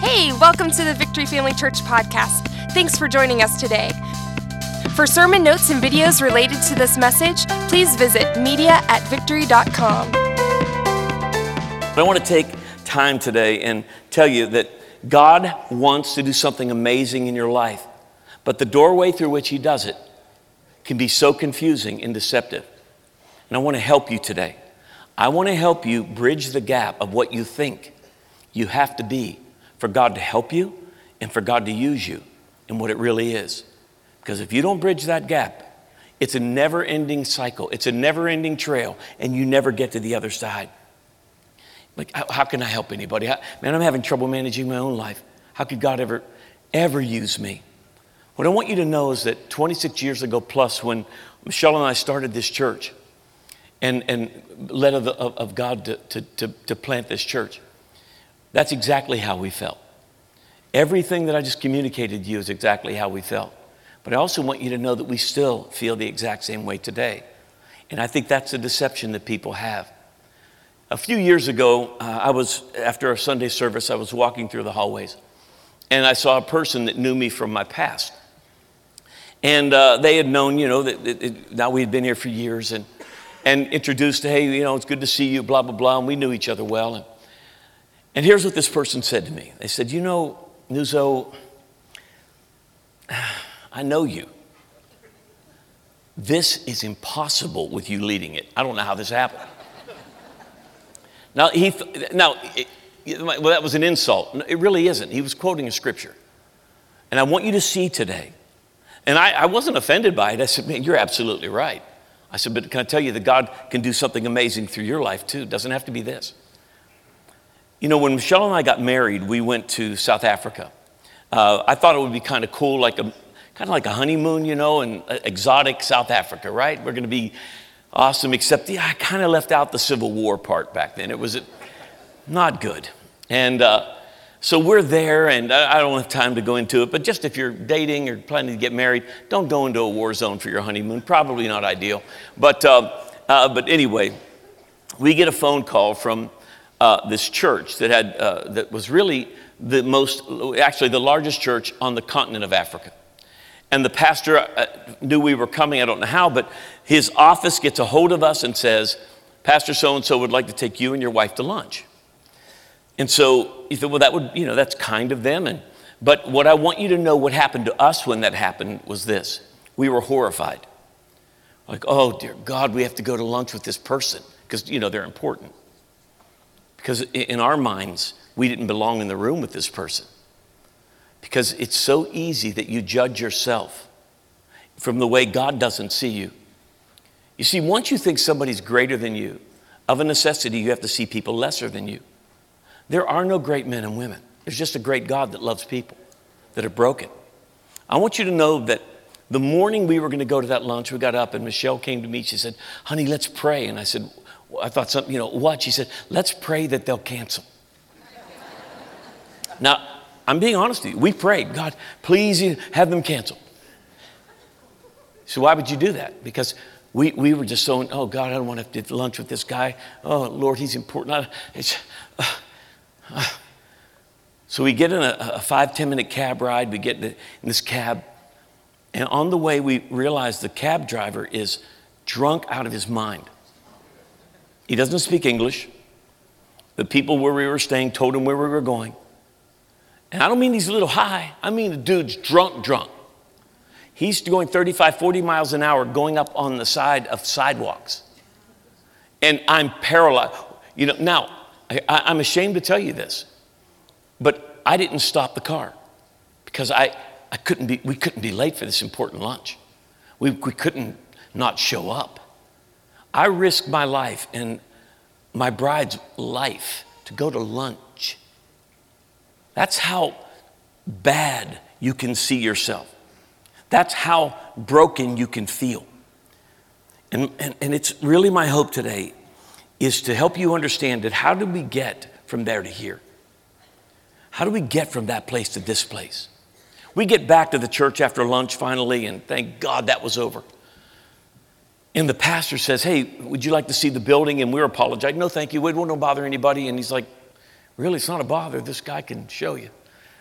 Hey, welcome to the Victory Family Church podcast. Thanks for joining us today. For sermon notes and videos related to this message, please visit media@victory.com. I want to take time today and tell you that God wants to do something amazing in your life, but the doorway through which He does it can be so confusing and deceptive. And I want to help you today. I want to help you bridge the gap of what you think you have to be for God to help you and for God to use you and what it really is. Because if you don't bridge that gap, it's a never-ending cycle. It's a never-ending trail, and you never get to the other side. Like, how can I help anybody? Man, I'm having trouble managing my own life. How could God ever use me? What I want you to know is that 26 years ago plus, when Michelle and I started this church and led of God to plant this church, that's exactly how we felt. Everything that I just communicated to you is exactly how we felt. But I also want you to know that we still feel the exact same way today. And I think that's a deception that people have. A few years ago, after a Sunday service, I was walking through the hallways. And I saw a person that knew me from my past. And they had known, now we had been here for years and introduced, hey, it's good to see you, blah, blah, blah. And we knew each other well. And here's what this person said to me. They said, Nuzzo, I know you. This is impossible with you leading it. I don't know how this happened. Now, that was an insult. It really isn't. He was quoting a scripture. And I want you to see today. And I wasn't offended by it. I said, man, you're absolutely right. I said, but can I tell you that God can do something amazing through your life too? It doesn't have to be this. When Michelle and I got married, we went to South Africa. I thought it would be kind of cool, kind of like a honeymoon, in exotic South Africa, right? We're going to be awesome, except I kind of left out the Civil War part back then. It was not good. And so we're there, and I don't have time to go into it, but just if you're dating or planning to get married, don't go into a war zone for your honeymoon. Probably not ideal. But anyway, we get a phone call from this church that was really the largest church on the continent of Africa. And the pastor knew we were coming, I don't know how, but his office gets a hold of us and says, Pastor so-and-so would like to take you and your wife to lunch. And so he thought, well, that's kind of them. But what I want you to know, what happened to us when that happened was this. We were horrified. Like, oh, dear God, we have to go to lunch with this person because, they're important. Because in our minds, we didn't belong in the room with this person. Because it's so easy that you judge yourself from the way God doesn't see you. You see, once you think somebody's greater than you, of a necessity, you have to see people lesser than you. There are no great men and women. There's just a great God that loves people that are broken. I want you to know that the morning we were going to go to that lunch, we got up and Michelle came to me. She said, honey, let's pray. And I said, I thought something, what? She said, let's pray that they'll cancel. Now, I'm being honest with you. We prayed, God, please have them cancel. So why would you do that? Because we were just so, oh, God, I don't want to have to get lunch with this guy. Oh, Lord, he's important. So we get in a 5-10 minute cab ride. We get in this cab. And on the way, we realize the cab driver is drunk out of his mind. He doesn't speak English. The people where we were staying told him where we were going. And I don't mean he's a little high. I mean the dude's drunk. He's going 35, 40 miles an hour going up on the side of sidewalks. And I'm paralyzed. Now, I'm ashamed to tell you this, but I didn't stop the car because we couldn't be late for this important lunch. We couldn't not show up. I risked my life and my bride's life to go to lunch. That's how bad you can see yourself. That's how broken you can feel. And it's really my hope today is to help you understand that how do we get from there to here? How do we get from that place to this place? We get back to the church after lunch finally, and thank God that was over. And the pastor says, hey, would you like to see the building? And we're apologizing. No, thank you. We won't bother anybody. And he's like, really, it's not a bother. This guy can show you.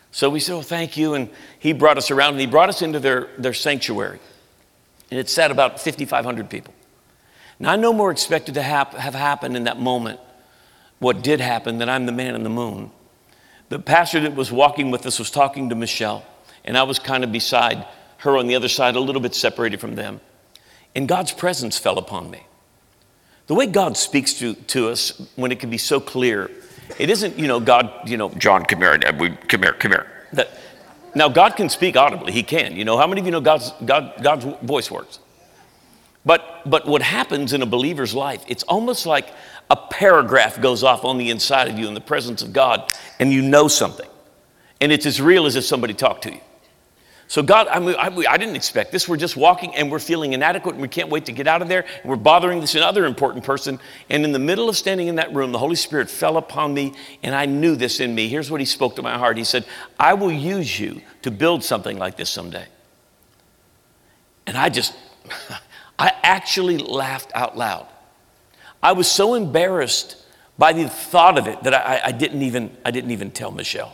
So we said, oh, thank you. And he brought us around, and he brought us into their sanctuary. And it sat about 5,500 people. Now, I no more expected to have happened in that moment what did happen than I'm the man in the moon. The pastor that was walking with us was talking to Michelle, and I was kind of beside her on the other side, a little bit separated from them. And God's presence fell upon me. The way God speaks to us when it can be so clear, it isn't, God, John, come here, come here. Now, God can speak audibly. He can. How many of you know God's voice works? But what happens in a believer's life, it's almost like a paragraph goes off on the inside of you in the presence of God, and you know something. And it's as real as if somebody talked to you. So God, I didn't expect this. We're just walking, and we're feeling inadequate, and we can't wait to get out of there. And we're bothering this other important person. And in the middle of standing in that room, the Holy Spirit fell upon me, and I knew this in me. Here's what he spoke to my heart. He said, I will use you to build something like this someday. And I actually laughed out loud. I was so embarrassed by the thought of it that I didn't even tell Michelle.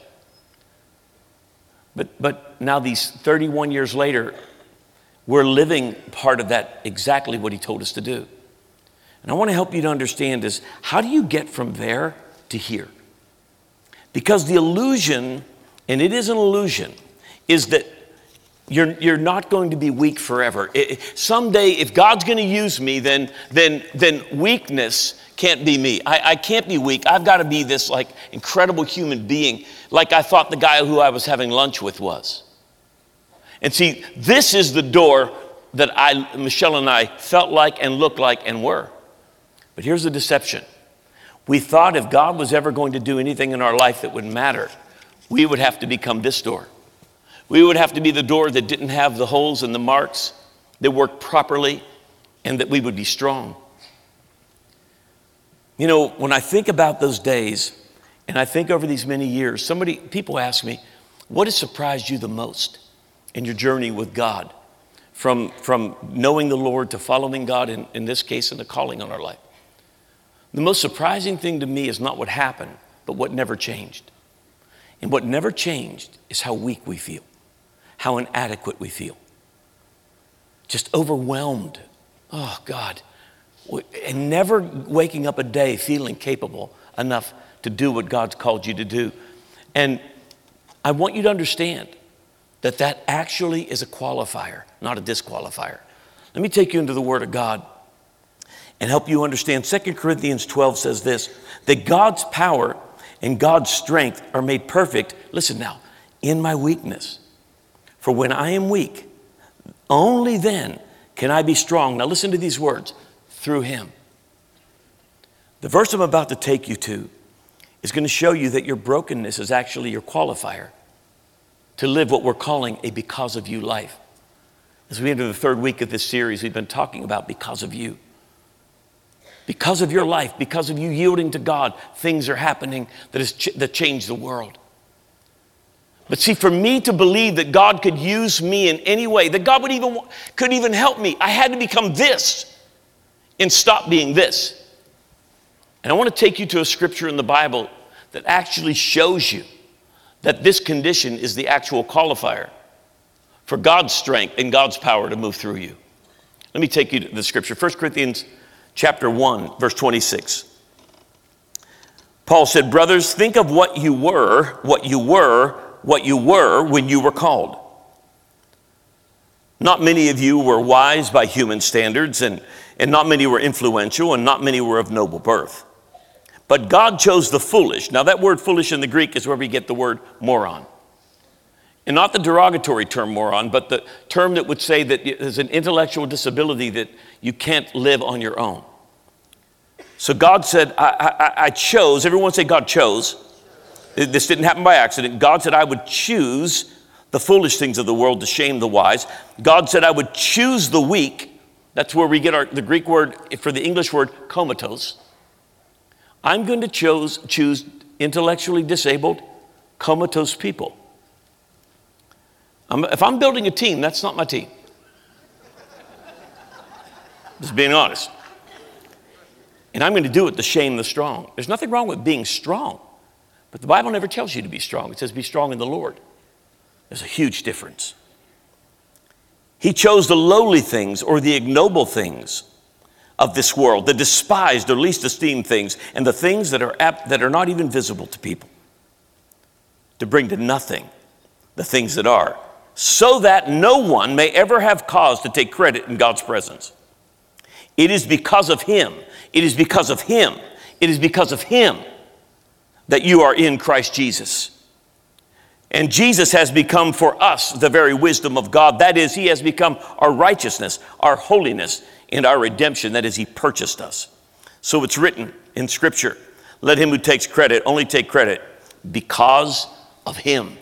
But now these 31 years later, we're living part of that, exactly what he told us to do. And I want to help you to understand is, how do you get from there to here? Because the illusion, and it is an illusion, is that you're not going to be weak forever. Someday, if God's going to use me, then weakness can't be me. I can't be weak. I've got to be this incredible human being, like I thought the guy who I was having lunch with was. And see, this is the door that Michelle and I felt like and looked like and were. But here's the deception. We thought if God was ever going to do anything in our life that would matter, we would have to become this door. We would have to be the door that didn't have the holes and the marks, that worked properly, and that we would be strong. When I think about those days, and I think over these many years, people ask me, what has surprised you the most in your journey with God? From knowing the Lord to following God, in this case, in the calling on our life. The most surprising thing to me is not what happened, but what never changed. And what never changed is how weak we feel, how inadequate we feel. Just overwhelmed. Oh, God. And never waking up a day feeling capable enough to do what God's called you to do. And I want you to understand that actually is a qualifier, not a disqualifier. Let me take you into the Word of God and help you understand. 2 Corinthians 12 says this, that God's power and God's strength are made perfect, listen now, in my weakness. For when I am weak, only then can I be strong. Now listen to these words, through him. The verse I'm about to take you to is going to show you that your brokenness is actually your qualifier to live what we're calling a because of you life. As we enter the third week of this series, we've been talking about because of you. Because of your life, because of you yielding to God, things are happening that change the world. But see, for me to believe that God could use me in any way, that God could even help me, I had to become this and stop being this. And I want to take you to a scripture in the Bible that actually shows you that this condition is the actual qualifier for God's strength and God's power to move through you. Let me take you to the scripture. 1 Corinthians chapter 1, verse 26. Paul said, brothers, think of what you were when you were called. Not many of you were wise by human standards, and not many were influential, and not many were of noble birth. But God chose the foolish. Now that word foolish in the Greek is where we get the word moron. And not the derogatory term moron, but the term that would say that there's an intellectual disability that you can't live on your own. So God said, I chose, everyone say God chose. This didn't happen by accident. God said I would choose the foolish things of the world to shame the wise. God said I would choose the weak. That's where we get the Greek word for the English word comatose. I'm going to choose intellectually disabled, comatose people. If I'm building a team, that's not my team. Just being honest. And I'm going to do it to shame the strong. There's nothing wrong with being strong. But the Bible never tells you to be strong. It says be strong in the Lord. There's a huge difference. He chose the lowly things or the ignoble things of this world, the despised or least esteemed things, and the things that are not even visible to people, to bring to nothing the things that are, so that no one may ever have cause to take credit in God's presence. It is because of him. It is because of him. It is because of him that you are in Christ Jesus. And Jesus has become for us the very wisdom of God. That is, he has become our righteousness, our holiness, and our redemption. That is, he purchased us. So it's written in Scripture, let him who takes credit only take credit because of him.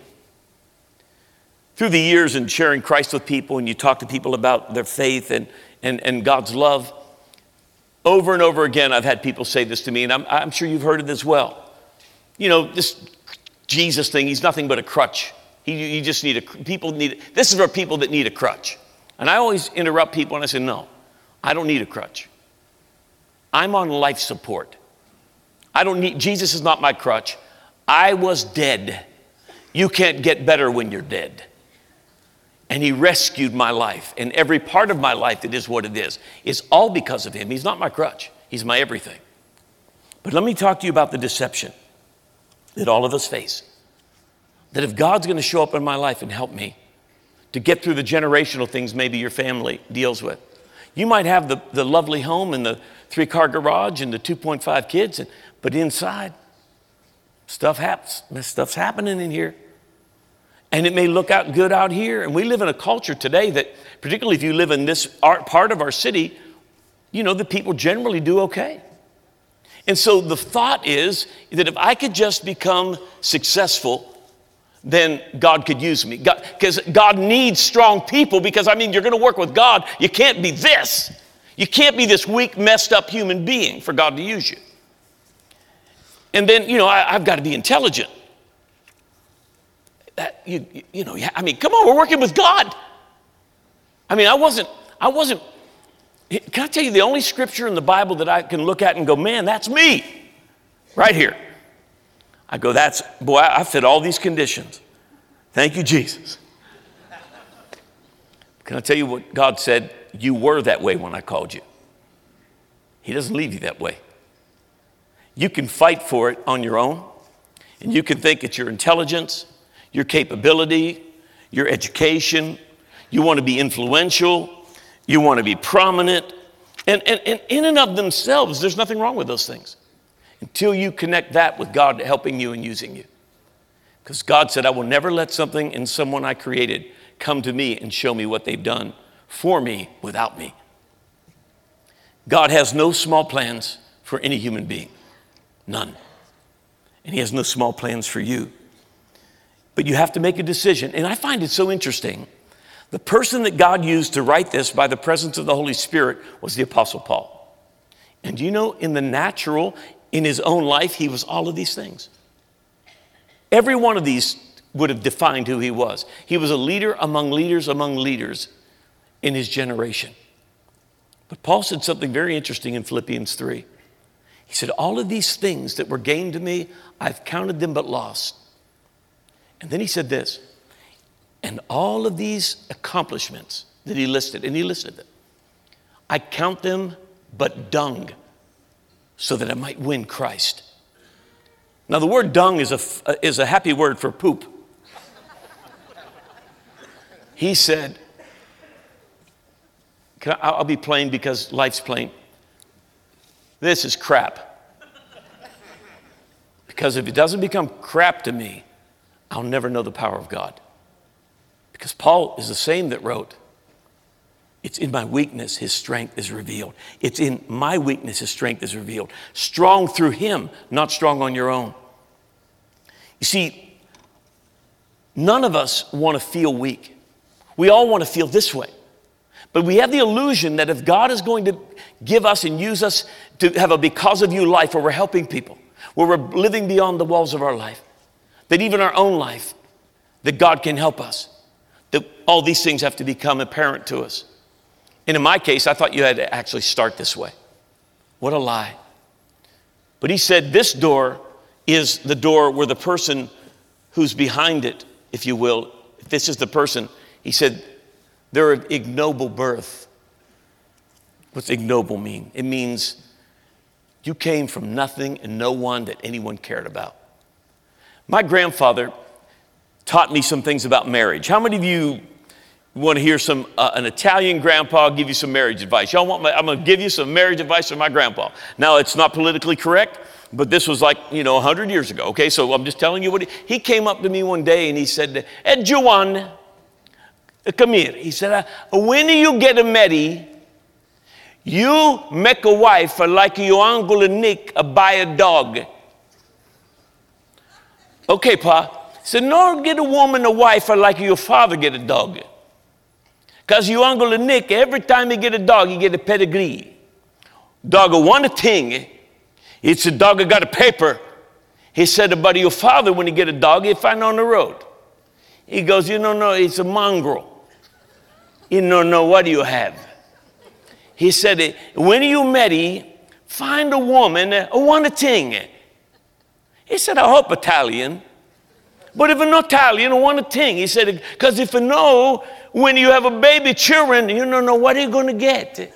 Through the years in sharing Christ with people, and you talk to people about their faith and God's love, over and over again, I've had people say this to me, and I'm sure you've heard it as well. You know, this Jesus thing, he's nothing but a crutch. You just need this is for people that need a crutch. And I always interrupt people and I say, no, I don't need a crutch. I'm on life support. Jesus is not my crutch. I was dead. You can't get better when you're dead. And he rescued my life. And every part of my life that is what it is all because of him. He's not my crutch. He's my everything. But let me talk to you about the deception that all of us face. That if God's going to show up in my life and help me to get through the generational things maybe your family deals with. You might have the lovely home and the 3-car garage and the 2.5 kids, but inside, stuff's happening in here. And it may look good out here. And we live in a culture today that, particularly if you live in this part of our city, you know, the people generally do okay. And so the thought is that if I could just become successful, then God could use me. Because God needs strong people, because, you're going to work with God. You can't be this. You can't be this weak, messed up human being for God to use you. And then, I've got to be intelligent. Come on, we're working with God. I wasn't. Can I tell you the only scripture in the Bible that I can look at and go, man, that's me, right here. I go, I fit all these conditions. Thank you, Jesus. Can I tell you what God said? You were that way when I called you. He doesn't leave you that way. You can fight for it on your own, and you can think it's your intelligence, your capability, your education. You want to be influential. You want to be prominent. And in and of themselves, there's nothing wrong with those things until you connect that with God helping you and using you. Because God said, I will never let something in someone I created come to me and show me what they've done for me without me. God has no small plans for any human being. None. And he has no small plans for you. But you have to make a decision. And I find it so interesting. The person that God used to write this by the presence of the Holy Spirit was the Apostle Paul. And in the natural, in his own life, he was all of these things. Every one of these would have defined who he was. He was a leader among leaders in his generation. But Paul said something very interesting in Philippians 3. He said, all of these things that were gained to me, I've counted them but lost. And then he said this, and all of these accomplishments that he listed, and he listed them, I count them but dung, so that I might win Christ. Now the word dung is a happy word for poop. He said, I'll be plain because life's plain. This is crap. Because if it doesn't become crap to me, I'll never know the power of God. Because Paul is the same that wrote, it's in my weakness his strength is revealed. It's in my weakness his strength is revealed. Strong through him, not strong on your own. You see, none of us want to feel weak. We all want to feel this way. But we have the illusion that if God is going to give us and use us to have a because of you life where we're helping people, where we're living beyond the walls of our life, that even our own life, that God can help us, that all these things have to become apparent to us. And in my case, I thought you had to actually start this way. What a lie. But he said, this door is the door where the person who's behind it, if you will, if this is the person, he said, they're of ignoble birth. What's ignoble mean? It means you came from nothing and no one that anyone cared about. My grandfather taught me some things about marriage. How many of you want to hear an Italian grandpa give you some marriage advice? Y'all want I'm going to give you some marriage advice from my grandpa. Now, it's not politically correct, but this was like, 100 years ago. Okay, so I'm just telling you what he came up to me one day and he said, Giovanni, come here. He said, when you get married, you make a wife like your uncle Nick buy a dog. Okay, Pa. He said, no, get a woman a wife like your father get a dog. Because your uncle Nick, every time he get a dog, he get a pedigree. Dog one thing, it's a dog that got a paper. He said about your father, when he get a dog, he find on the road. He goes, no, it's a mongrel. You don't know what do you have. He said, when you marry, find a woman, one thing. He said, I hope Italian. But if not Italian, one thing. He said, because if you know, when you have a baby children, you don't know what you're going to get.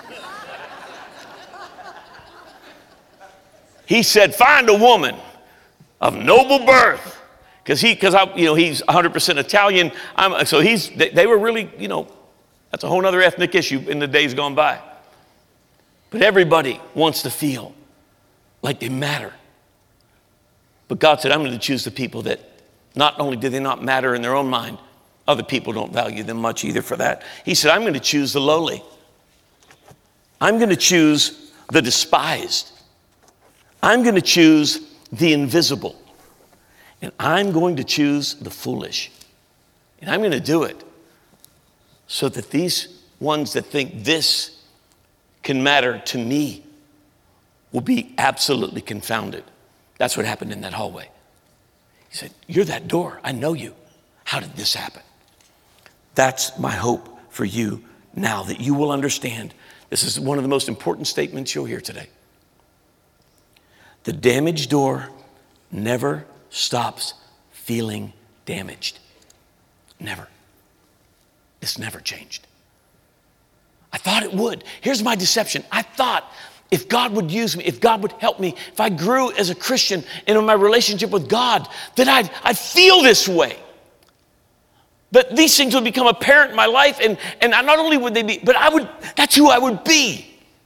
He said, find a woman of noble birth. Because he's 100% Italian. So they were really, that's a whole other ethnic issue in the days gone by. But everybody wants to feel like they matter. But God said, I'm going to choose the people that not only do they not matter in their own mind, other people don't value them much either for that. He said, I'm going to choose the lowly. I'm going to choose the despised. I'm going to choose the invisible. And I'm going to choose the foolish. And I'm going to do it so that these ones that think this can matter to me will be absolutely confounded. That's what happened in that hallway. He said, you're that door. I know you. How did this happen? That's my hope for you now, that you will understand. This is one of the most important statements you'll hear today. The damaged door never stops feeling damaged. Never. It's never changed. I thought it would. Here's my deception. I thought if God would use me, if God would help me, if I grew as a Christian and in my relationship with God, that I'd feel this way. That these things would become apparent in my life, and not only would they be, but that's who I would be.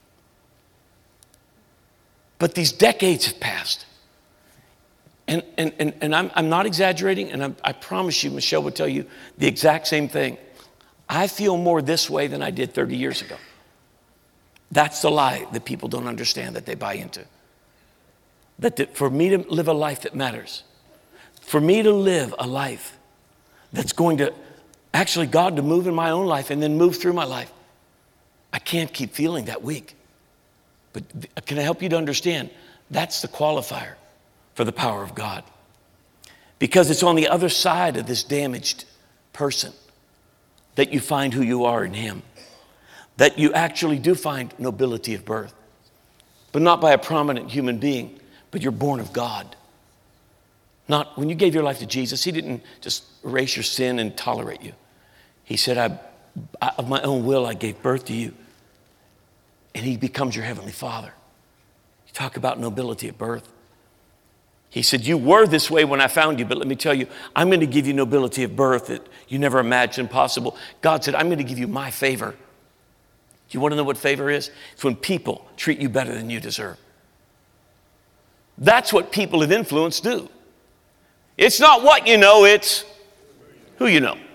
But these decades have passed. And I'm not exaggerating, and I promise you, Michelle will tell you the exact same thing. I feel more this way than I did 30 years ago. That's the lie that people don't understand, that they buy into. For me to live a life that matters, for me to live a life that's going to actually God to move in my own life and then move through my life, I can't keep feeling that weak. But can I help you to understand? That's the qualifier for the power of God. Because it's on the other side of this damaged person that you find who you are in Him. That you actually do find nobility of birth. But not by a prominent human being, but you're born of God. Not when you gave your life to Jesus, He didn't just erase your sin and tolerate you. He said, of my own will, I gave birth to you. And He becomes your Heavenly Father. You talk about nobility of birth. He said, you were this way when I found you, but let me tell you, I'm going to give you nobility of birth that you never imagined possible. God said, I'm going to give you my favor. Do you want to know what favor is? It's when people treat you better than you deserve. That's what people of influence do. It's not what you know, it's who you know.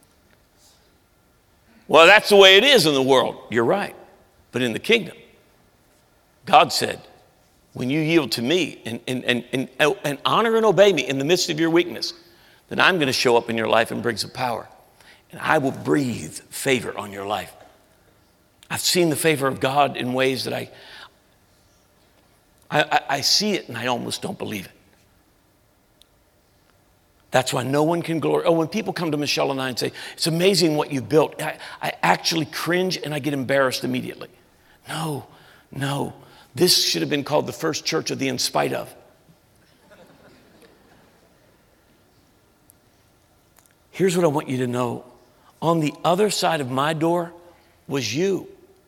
Well, that's the way it is in the world. You're right. But in the kingdom, God said, when you yield to me and honor and obey me in the midst of your weakness, then I'm going to show up in your life and bring some power. And I will breathe favor on your life. I've seen the favor of God in ways that I see it and I almost don't believe it. That's why no one can glory. Oh, when people come to Michelle and I and say, it's amazing what you built, I actually cringe and I get embarrassed immediately. No. This should have been called the first church of the in spite of. Here's what I want you to know. On the other side of my door was you.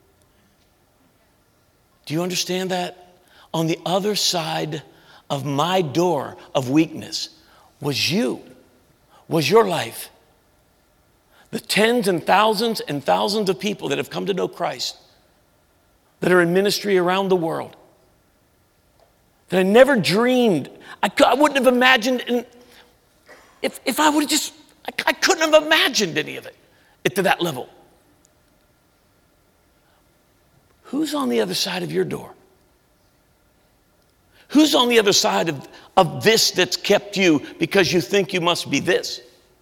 Do you understand that? On the other side of my door of weakness was you, was your life. The tens and thousands of people that have come to know Christ, that are in ministry around the world, that I never dreamed, I wouldn't have imagined, if I would have just, I couldn't have imagined any of it to that level. Who's on the other side of your door? Who's on the other side of this that's kept you because you think you must be this?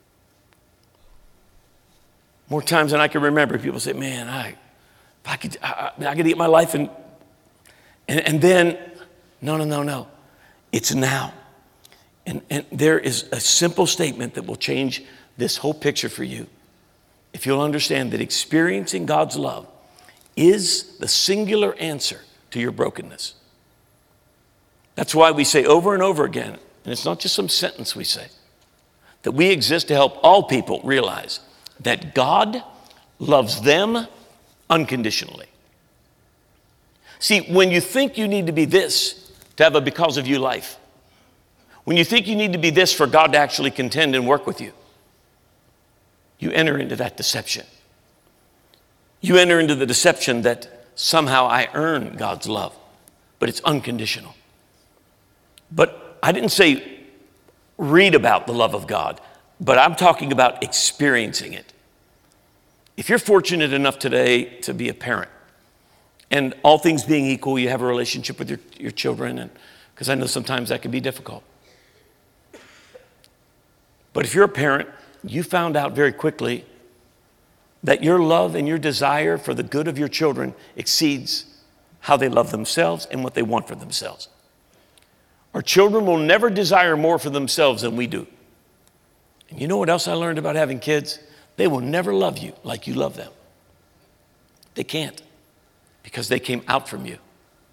More times than I can remember, people say, man, I could get my life and then, no. It's now. And there is a simple statement that will change this whole picture for you. If you'll understand that experiencing God's love is the singular answer to your brokenness. That's why we say over and over again, and it's not just some sentence we say, that we exist to help all people realize that God loves them unconditionally. See, when you think you need to be this to have a because of you life, when you think you need to be this for God to actually contend and work with you, you enter into that deception. You enter into the deception that somehow I earn God's love, but it's unconditional. But I didn't say read about the love of God, but I'm talking about experiencing it. If you're fortunate enough today to be a parent, and all things being equal, you have a relationship with your children, and because I know sometimes that can be difficult. But if you're a parent, you found out very quickly that your love and your desire for the good of your children exceeds how they love themselves and what they want for themselves. Our children will never desire more for themselves than we do. And you know what else I learned about having kids? They will never love you like you love them. They can't, because they came out from you.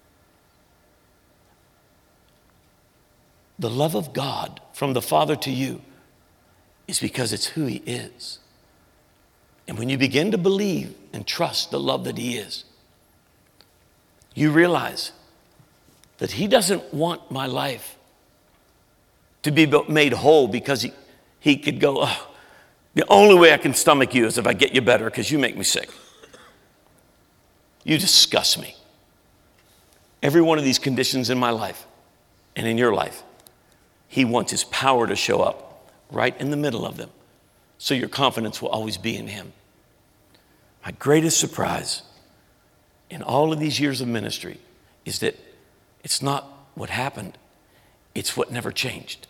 The love of God from the Father to you is because it's who He is. And when you begin to believe and trust the love that He is, you realize that He doesn't want my life to be made whole because He could go, oh, the only way I can stomach you is if I get you better because you make me sick. You disgust me. Every one of these conditions in my life and in your life, He wants His power to show up right in the middle of them, so your confidence will always be in Him. My greatest surprise in all of these years of ministry is that it's not what happened, it's what never changed.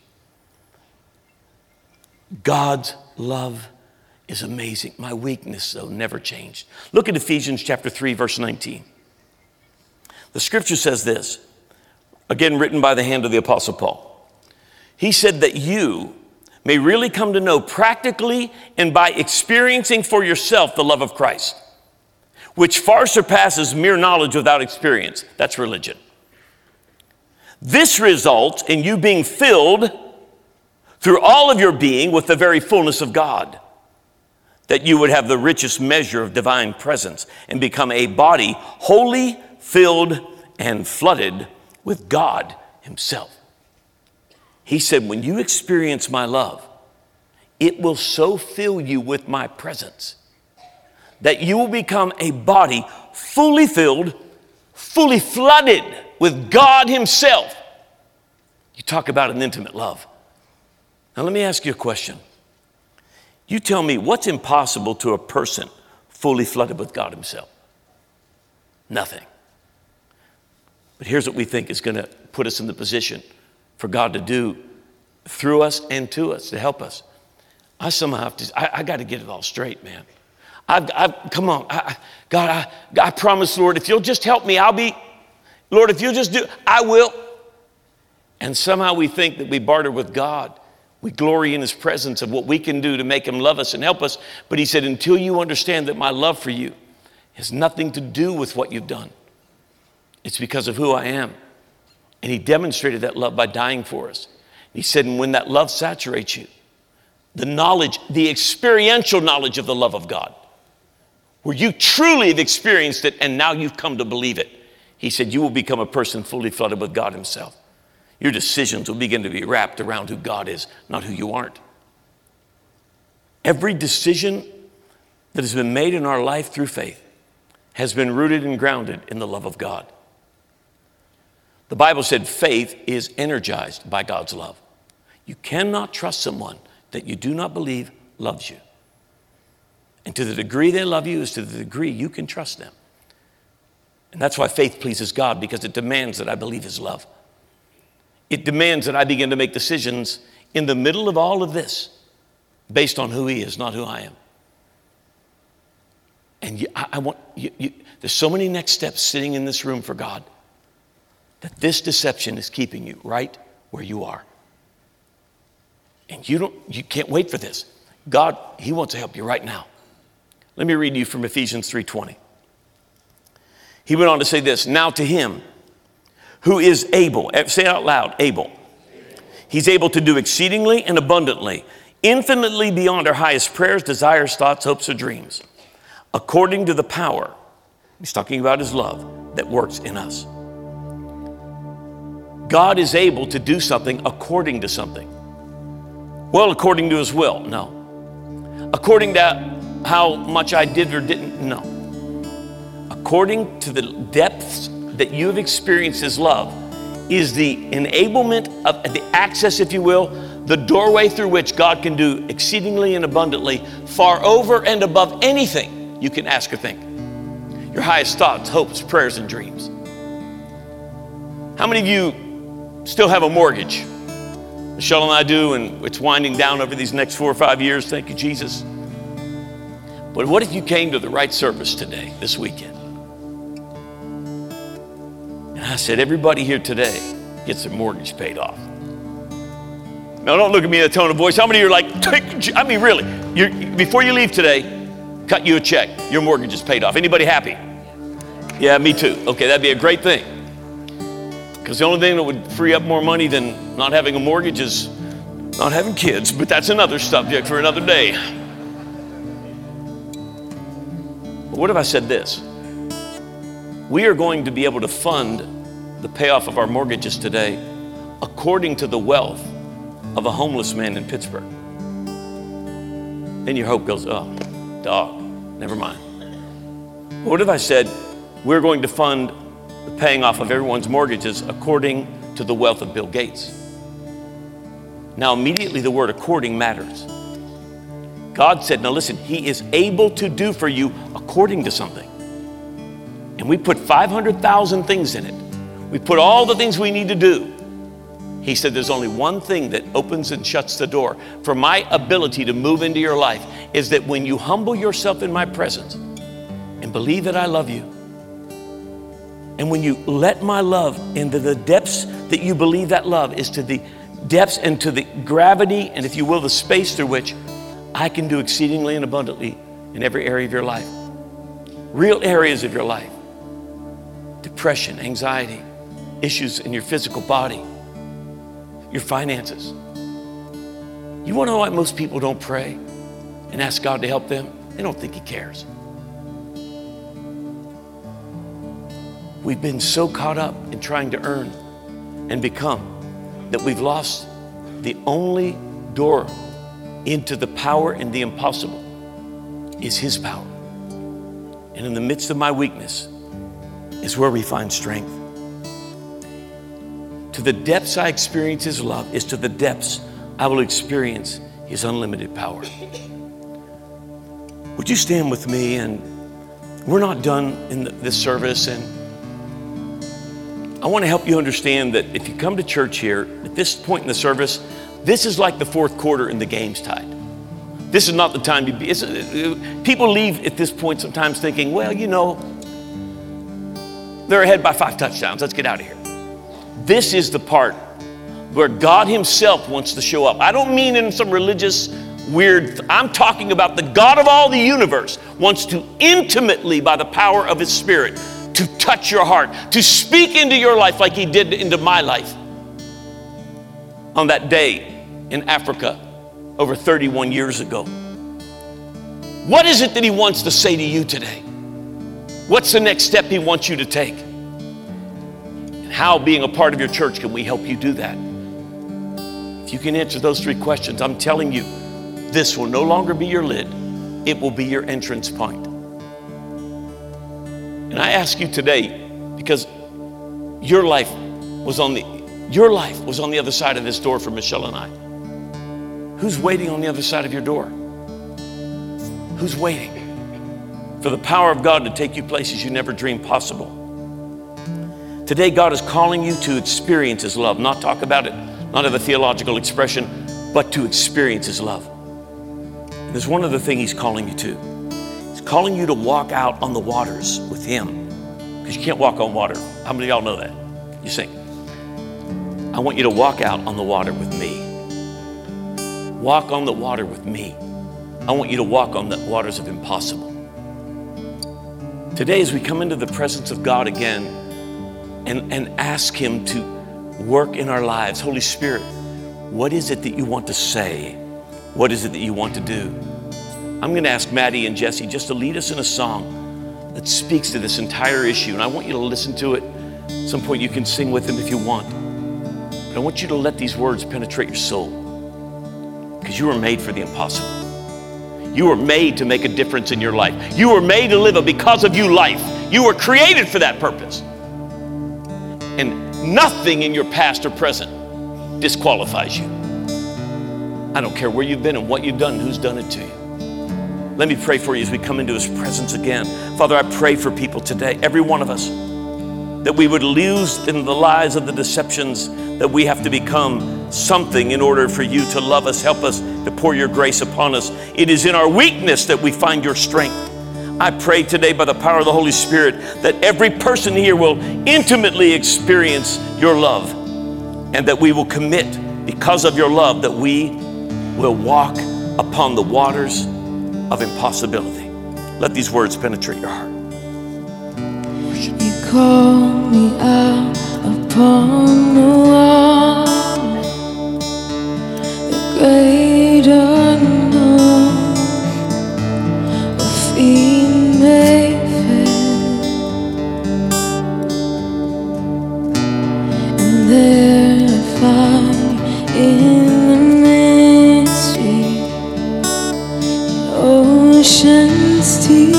God's love is amazing. My weakness, though, never changed. Look at Ephesians chapter 3, verse 19. The scripture says this, again written by the hand of the Apostle Paul. He said that you may really come to know practically and by experiencing for yourself the love of Christ, which far surpasses mere knowledge without experience. That's religion. This results in you being filled through all of your being with the very fullness of God, that you would have the richest measure of divine presence and become a body wholly filled and flooded with God Himself. He said, when you experience my love, it will so fill you with my presence that you will become a body fully filled, fully flooded with God Himself. You talk about an intimate love. Now let me ask you a question. You tell me, what's impossible to a person fully flooded with God Himself? Nothing. But here's what we think is going to put us in the position for God to do through us and to us, to help us. I somehow have to, I got to get it all straight, man. Come on, God, I promise, Lord, if you'll just help me, Lord, if you'll just do, I will. And somehow we think that we barter with God. We glory in His presence of what we can do to make Him love us and help us. But He said, until you understand that my love for you has nothing to do with what you've done, it's because of who I am. And He demonstrated that love by dying for us. He said, and when that love saturates you, the knowledge, the experiential knowledge of the love of God, where you truly have experienced it and now you've come to believe it, he said, you will become a person fully flooded with God himself. Your decisions will begin to be wrapped around who God is, not who you aren't. Every decision that has been made in our life through faith has been rooted and grounded in the love of God. The Bible said faith is energized by God's love. You cannot trust someone that you do not believe loves you. And to the degree they love you is to the degree you can trust them. And that's why faith pleases God, because it demands that I believe his love. It demands that I begin to make decisions in the middle of all of this based on who he is, not who I am. And I want you, there's so many next steps sitting in this room for God that this deception is keeping you right where you are. And you can't wait for this. God, he wants to help you right now. Let me read you from Ephesians 3:20. He went on to say this, now to him who is able, say it out loud, able. He's able to do exceedingly and abundantly, infinitely beyond our highest prayers, desires, thoughts, hopes, or dreams, according to the power, he's talking about his love, that works in us. God is able to do something according to something. Well, according to his will, no. According to how much I did or didn't, no. According to the depths that you have experienced his love is the enablement of the access, if you will, the doorway through which God can do exceedingly and abundantly, far over and above anything you can ask or think. Your highest thoughts, hopes, prayers, and dreams. How many of you still have a mortgage? Michelle and I do, and it's winding down over these next 4 or 5 years. Thank you, Jesus. But what if you came to the right service today, this weekend? And I said, everybody here today gets their mortgage paid off. Now, don't look at me in a tone of voice. How many of you are like, I mean, really, before you leave today, cut you a check. Your mortgage is paid off. Anybody happy? Yeah, me too. Okay, that'd be a great thing. Because the only thing that would free up more money than not having a mortgage is not having kids. But that's another subject for another day. But what if I said this? We are going to be able to fund the payoff of our mortgages today according to the wealth of a homeless man in Pittsburgh. Then your hope goes, oh, dog, never mind. But what if I said, we're going to fund the paying off of everyone's mortgages according to the wealth of Bill Gates? Now, immediately the word according matters. God said, now listen, he is able to do for you according to something. And we put 500,000 things in it. We put all the things we need to do. He said, there's only one thing that opens and shuts the door for my ability to move into your life, is that when you humble yourself in my presence and believe that I love you, and when you let my love into the depths that you believe that love is, to the depths and to the gravity, and if you will, the space through which I can do exceedingly and abundantly in every area of your life. Real areas of your life. Depression, anxiety, issues in your physical body, your finances. You want to know why most people don't pray and ask God to help them? They don't think he cares. We've been so caught up in trying to earn and become that we've lost the only door into the power and the impossible is his power. And in the midst of my weakness is where we find strength. To the depths I experience his love is to the depths I will experience his unlimited power. Would you stand with me? And we're not done in this service, and I want to help you understand that if you come to church here at this point in the service, this is like the fourth quarter and the game's tied. This is not the time to be. People leave at this point sometimes thinking, well, you know, they're ahead by 5 touchdowns. Let's get out of here. This is the part where God himself wants to show up. I don't mean in some religious weird, I'm talking about the God of all the universe wants to intimately, by the power of his Spirit, to touch your heart, to speak into your life like he did into my life. On that day in Africa over 31 years ago. What is it that he wants to say to you today? What's the next step he wants you to take? And how, being a part of your church, can we help you do that? If you can answer those 3 questions, I'm telling you, this will no longer be your lid. It will be your entrance point. And I ask you today, because your life was on the other side of this door for Michelle and I. Who's waiting on the other side of your door? Who's waiting for the power of God to take you places you never dreamed possible? Today, God is calling you to experience his love, not talk about it, not have a theological expression, but to experience his love. And there's one other thing he's calling you to. He's calling you to walk out on the waters with him, because you can't walk on water. How many of y'all know that? You sing. I want you to walk out on the water with me. Walk on the water with me. I want you to walk on the waters of impossible. Today, as we come into the presence of God again and ask him to work in our lives, Holy Spirit, what is it that you want to say? What is it that you want to do? I'm going to ask Maddie and Jesse just to lead us in a song that speaks to this entire issue. And I want you to listen to it. At some point you can sing with them if you want. But I want you to let these words penetrate your soul, because you were made for the impossible. You were made to make a difference in your life. You were made to live a because of you life. You were created for that purpose. And nothing in your past or present disqualifies you. I don't care where you've been and what you've done and who's done it to you. Let me pray for you as we come into his presence again. Father, I pray for people today, every one of us, that we would lose in the lies of the deceptions that we have to become something in order for you to love us, help us, to pour your grace upon us. It is in our weakness that we find your strength. I pray today by the power of the Holy Spirit that every person here will intimately experience your love, and that we will commit, because of your love, that we will walk upon the waters of impossibility. Let these words penetrate your heart. You call me out upon the waters, the great unknown, where feet may fail, and there I find in the mystery oceans deep.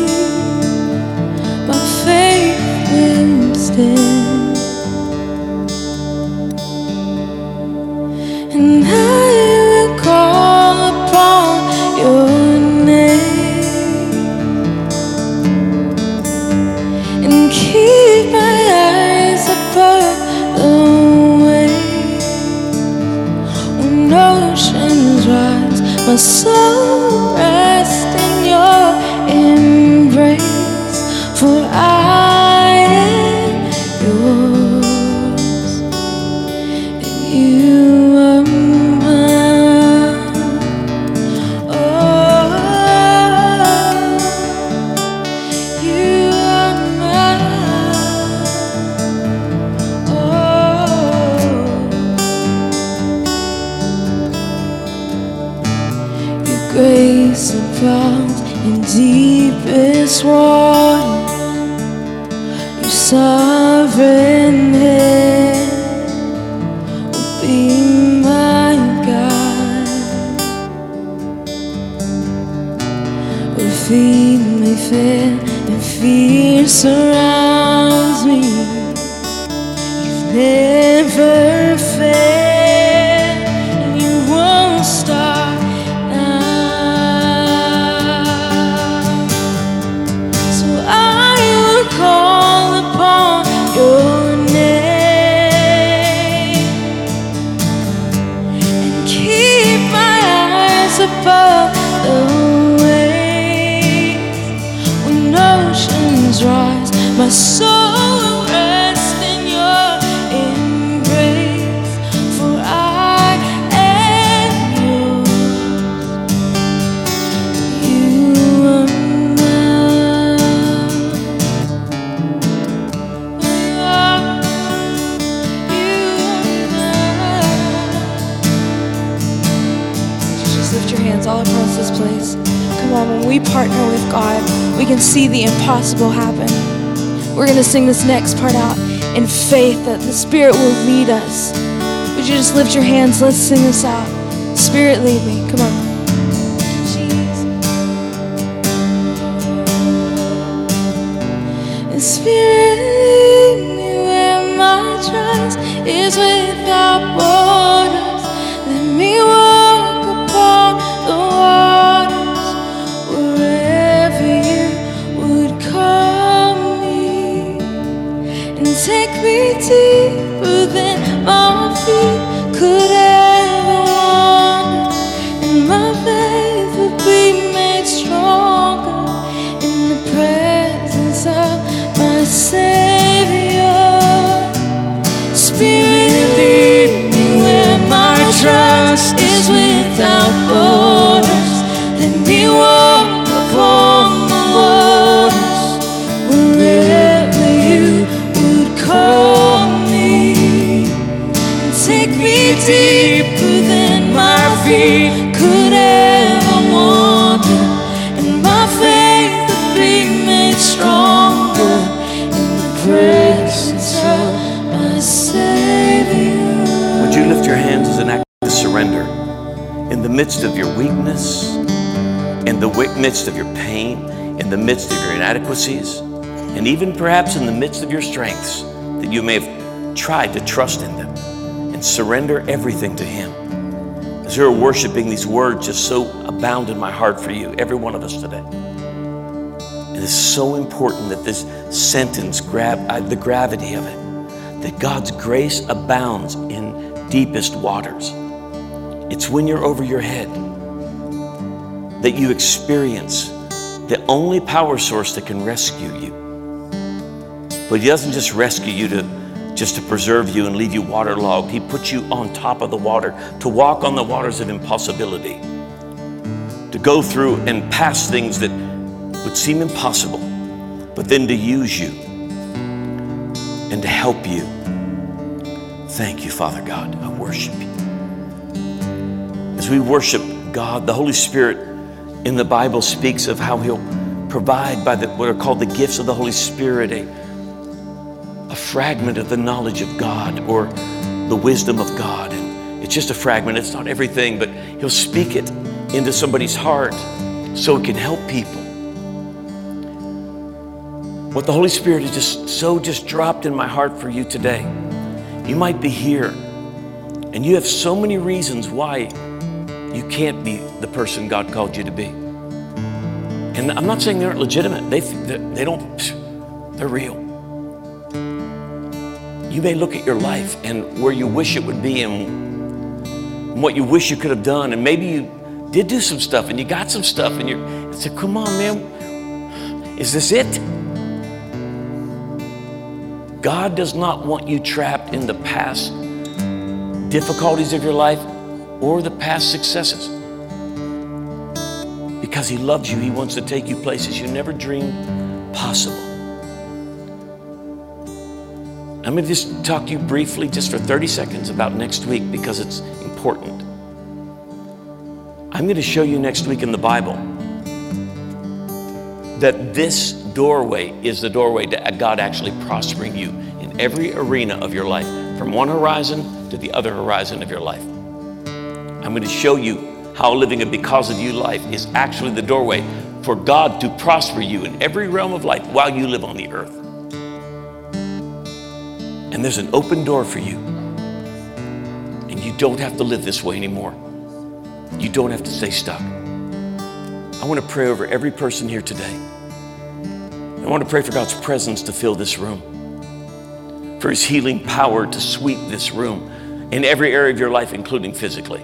My faith will stand, and I will call upon your name and keep my eyes above the waves. When oceans rise, my soul rests in your embrace, for I am yours, and you are mine. Oh, you are mine. Oh, your grace abounds in deepest water. Your sovereign hand will be my guide, where feet may fail and fear surrounds me. You've never failed, and you won't start now. So I will call upon your name and keep my eyes above the waves. When oceans rise, my soul will rest in your embrace, for I am yours. You are mine. You are mine. just lift your hands all across this place. Come on, when we partner with God, we can see the impossible happen. We're going to sing this next part out in faith that the Spirit will lead us. Would you just lift your hands? Let's sing this out. Spirit, lead me. Come on. Spirit, lead me where my trust is without borders. Let me walk upon the waters wherever you would call me, and take me deeper than my feet could ever wander, and my faith would be made stronger in the presence of my Savior. Spirit, lead me where my trust is without borders. Let me walk upon the waters wherever you would call me, and take me deeper than my feet could ever wander, and my faith would be made stronger presence of my Savior. Would you lift your hands as an act of surrender in the midst of your weakness, in the midst of your pain, in the midst of your inadequacies, and even perhaps in the midst of your strengths that you may have tried to trust in them, and surrender everything to Him. As you're worshiping, these words just so abound in my heart for you, every one of us today. It is so important that this sentence the gravity of it, that God's grace abounds in deepest waters. It's when you're over your head that you experience the only power source that can rescue you. But He doesn't just rescue you just to preserve you and leave you waterlogged. He puts you on top of the water to walk on the waters of impossibility, to go through and pass things that would seem impossible, but then to use you and to help you. Thank you, Father God. I worship you. As we worship God, the Holy Spirit in the Bible speaks of how He'll provide by what are called the gifts of the Holy Spirit, a fragment of the knowledge of God or the wisdom of God. And it's just a fragment. It's not everything, but He'll speak it into somebody's heart so it can help people. What the Holy Spirit has just dropped in my heart for you today. You might be here and you have so many reasons why you can't be the person God called you to be. And I'm not saying they aren't legitimate. They're real. You may look at your life and where you wish it would be and what you wish you could have done. And maybe you did do some stuff and you got some stuff and you said, come on, man, is this it? God does not want you trapped in the past difficulties of your life or the past successes. Because He loves you, He wants to take you places you never dreamed possible. I'm going to just talk to you briefly, just for 30 seconds, about next week because it's important. I'm going to show you next week in the Bible that this doorway is the doorway to God actually prospering you in every arena of your life, from one horizon to the other horizon of your life. I'm going to show you how living a because of you life is actually the doorway for God to prosper you in every realm of life while you live on the earth. And there's an open door for you. And you don't have to live this way anymore. You don't have to stay stuck. I want to pray over every person here today. I want to pray for God's presence to fill this room, for His healing power to sweep this room in every area of your life, including physically.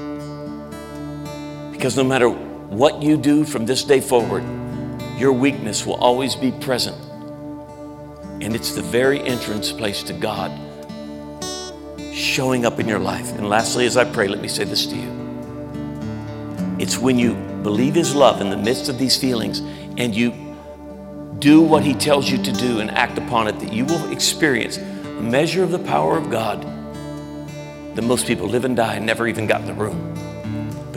Because no matter what you do from this day forward, your weakness will always be present. And it's the very entrance place to God showing up in your life. And lastly, as I pray, let me say this to you. It's when you believe His love in the midst of these feelings and you do what He tells you to do and act upon it, that you will experience a measure of the power of God that most people live and die and never even got in the room. But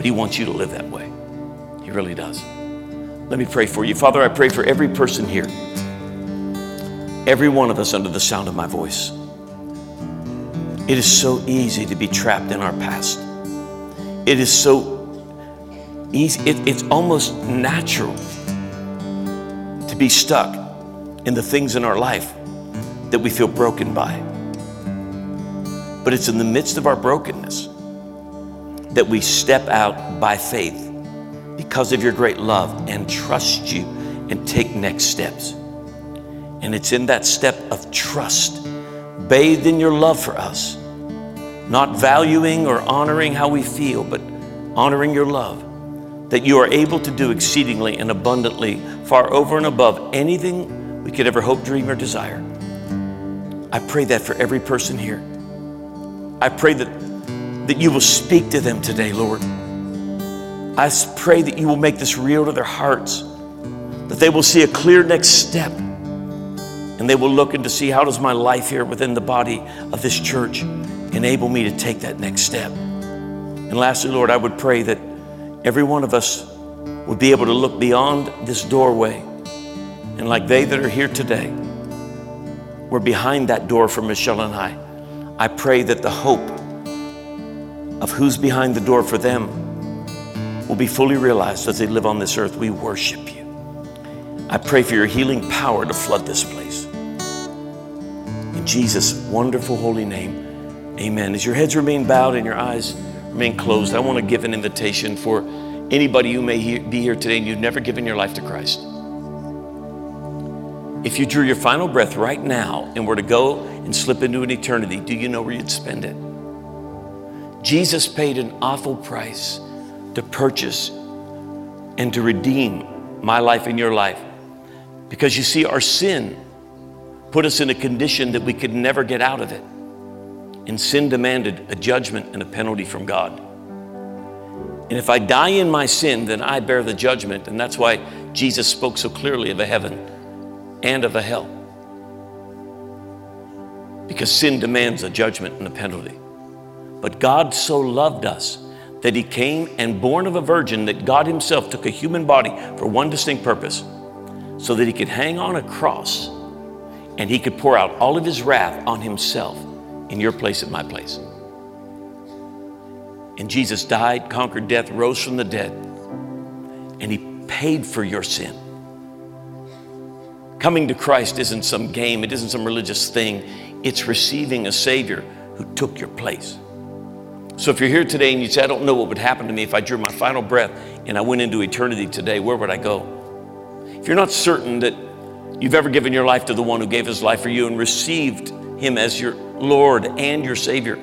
But he wants you to live that way. He really does. Let me pray for you. Father, I pray for every person here, every one of us under the sound of my voice. It is so easy to be trapped in our past. It is so easy. It's almost natural to be stuck in the things in our life that we feel broken by. But it's in the midst of our brokenness that we step out by faith because of your great love and trust you and take next steps. And it's in that step of trust, bathed in your love for us, not valuing or honoring how we feel, but honoring your love, that you are able to do exceedingly and abundantly, far over and above anything we could ever hope, dream, or desire. I pray that for every person here. I pray that you will speak to them today, Lord. I pray that you will make this real to their hearts, that they will see a clear next step, and they will look and to see, how does my life here within the body of this church enable me to take that next step? And lastly, Lord, I would pray that every one of us would be able to look beyond this doorway, and like they that are here today, we're behind that door for Michelle and I pray that the hope of who's behind the door for them will be fully realized as they live on this earth. We worship you. I pray for your healing power to flood this place. In Jesus' wonderful holy name, amen. As your heads remain bowed and your eyes remain closed, I want to give an invitation for anybody who may be here today and you've never given your life to Christ. If you drew your final breath right now and were to go and slip into an eternity, do you know where you'd spend it? Jesus paid an awful price to purchase and to redeem my life and your life. Because you see, our sin put us in a condition that we could never get out of it. And sin demanded a judgment and a penalty from God. And if I die in my sin, then I bear the judgment. And that's why Jesus spoke so clearly of a heaven and of a hell. Because sin demands a judgment and a penalty. But God so loved us that he came and, born of a virgin, that God himself took a human body for one distinct purpose, so that he could hang on a cross and he could pour out all of his wrath on himself in your place and my place. And Jesus died, conquered death, rose from the dead, and he paid for your sin. Coming to Christ isn't some game, it isn't some religious thing. It's receiving a Savior who took your place. So if you're here today and you say, I don't know what would happen to me if I drew my final breath and I went into eternity today, where would I go? If you're not certain that you've ever given your life to the one who gave his life for you and received him as your Lord and your Savior,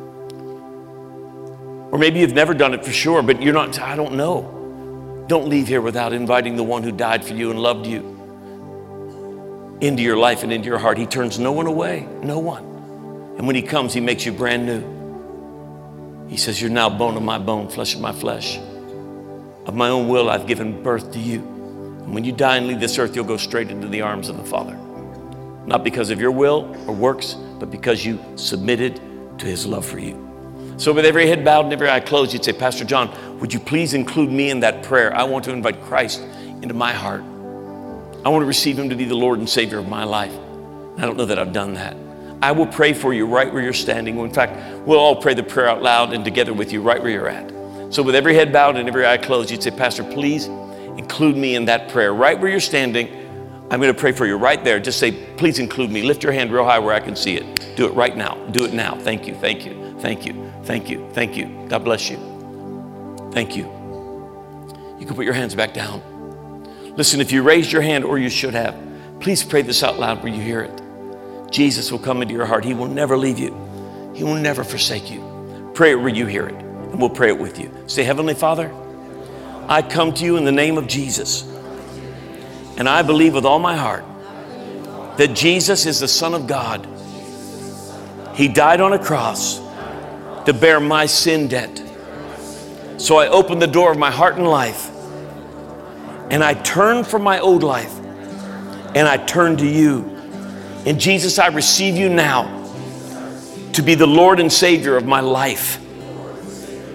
or maybe you've never done it for sure, but you're not, I don't know. Don't leave here without inviting the one who died for you and loved you into your life and into your heart. He turns no one away, no one. And when he comes, he makes you brand new. He says, you're now bone of my bone, flesh of my flesh. Of my own will, I've given birth to you. And when you die and leave this earth, you'll go straight into the arms of the Father. Not because of your will or works, but because you submitted to his love for you. So with every head bowed and every eye closed, you'd say, Pastor John, would you please include me in that prayer? I want to invite Christ into my heart. I want to receive him to be the Lord and Savior of my life. I don't know that I've done that. I will pray for you right where you're standing. In fact, we'll all pray the prayer out loud and together with you right where you're at. So with every head bowed and every eye closed, you'd say, Pastor, please include me in that prayer. Right where you're standing, I'm going to pray for you right there. Just say, please include me. Lift your hand real high where I can see it. Do it right now. Do it now. Thank you. Thank you. Thank you. Thank you. Thank you. God bless you. Thank you. You can put your hands back down. Listen, if you raised your hand, or you should have, please pray this out loud where you hear it. Jesus will come into your heart. He will never leave you. He will never forsake you. Pray it where you hear it, and we'll pray it with you. Say, Heavenly Father, I come to you in the name of Jesus, and I believe with all my heart that Jesus is the Son of God. He died on a cross to bear my sin debt. So I open the door of my heart and life, and I turn from my old life, and I turn to you. And Jesus, I receive you now to be the Lord and Savior of my life.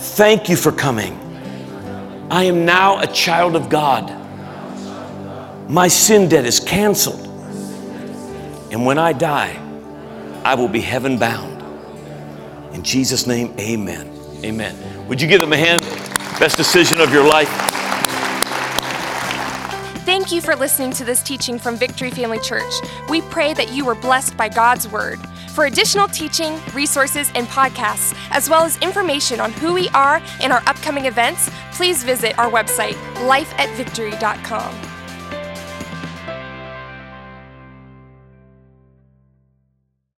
Thank you for coming. I am now a child of God. My sin debt is canceled. And when I die, I will be heaven bound. In Jesus' name, amen. Amen. Would you give them a hand? Best decision of your life. Thank you for listening to this teaching from Victory Family Church. We pray that you were blessed by God's Word. For additional teaching, resources, and podcasts, as well as information on who we are and our upcoming events, please visit our website, lifeatvictory.com.